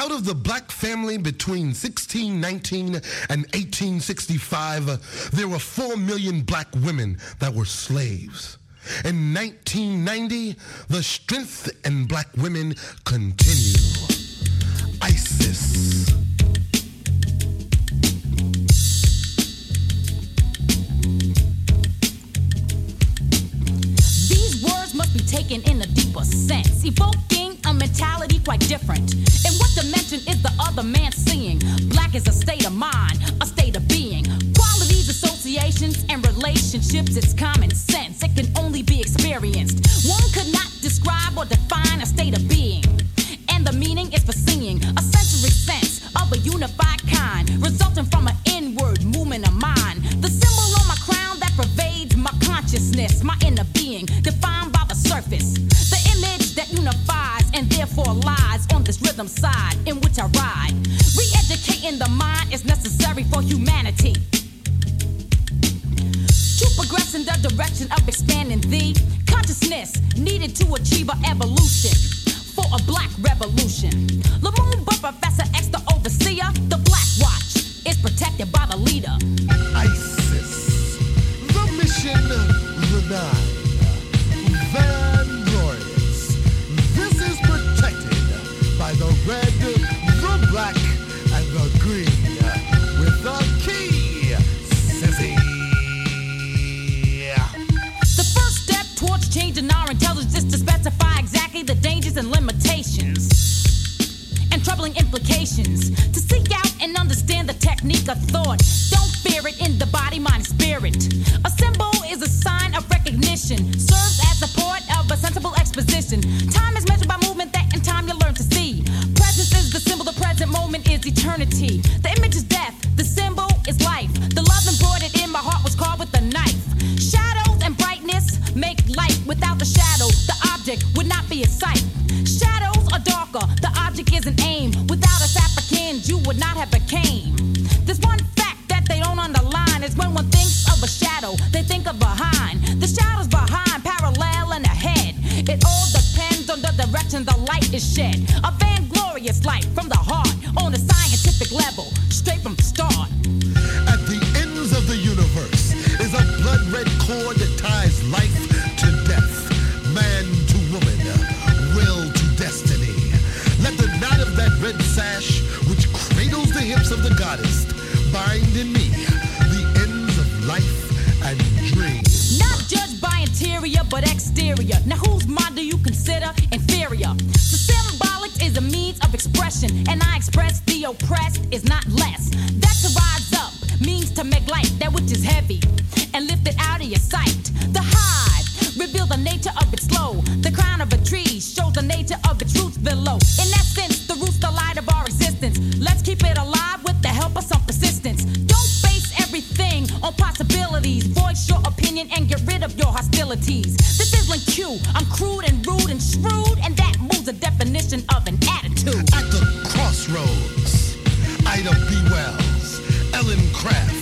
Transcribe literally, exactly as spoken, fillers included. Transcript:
Out of the black family between sixteen nineteen and eighteen sixty-five, there were four million black women that were slaves. In nineteen ninety, the strength in black women continue. ISIS. These words must be taken in a deeper sense, evoking a mentality quite different. In what dimension is the other man seeing? Black is a state of mind, a state of being. Qualities, associations, and relationships, it's common sense. It can only be experienced. One could not describe or define a state of being. And the meaning is for seeing a sensory sense of a unified kind, resulting from an inward movement of mind. The symbol on my crown that pervades my consciousness, my inner being, defined by the surface. The image that unifies and therefore lies on this rhythm side in which I ride. Re-educating the mind is necessary for humanity to progress in the direction of expanding the consciousness needed to achieve an evolution for a black revolution. Lamone, but Professor X, the overseer, the Black Watch is protected by the leader. ISIS. The mission denied. Van Glorious. This is protected by the red, the black, and the green. With the key, Sissy. The first step towards changing our intelligence is to specify exactly the dangers and limitations and troubling implications. To seek out and understand the technique of thought. Don't fear it in the body, mind, and spirit. A symbol is a sign of recognition, serves as support of a sensible exposition. Time is measured by movement, that in time you learn to see. Presence is the symbol, the present moment is eternity. The image is death, the symbol is life. The love embroidered in my heart was carved with a knife. Shadows and brightness make light. Without the shadow, the object would not be a sight. Shadows are darker, the object is an aim. Without us Africans, you would not have became. There's one fact that they don't underline is when one thinks of a shadow, they think of behind. The shadow's behind, parallel and ahead. It all depends on the direction the light is shed. A vainglorious light from the heart on a scientific level, straight from the start. At the ends of the universe is a blood red cord that ties life to death, man to woman, will to destiny. Let the knot of that red sash, which cradles the hips of the goddess, bind in me the ends of life and dream. Not judged by interior but exterior. Now whose mind do you consider inferior? So symbolic is a means of expression, and I express the oppressed is not less. That to rise up means to make light that which is heavy and lift it out of your sight. The hive reveals the nature of its slow. The crown of a tree shows the nature of its roots below. In that sense, the root's the light of our existence. Let's keep it alive with the help of some persistence. Don't base everything on possibilities. Voice your opinion and get rid of your hostilities. This isn't Q. I'm crude and rude and shrewd, and that moves the definition of an attitude. At the crossroads, Ida B. Wells, Ellen Craft,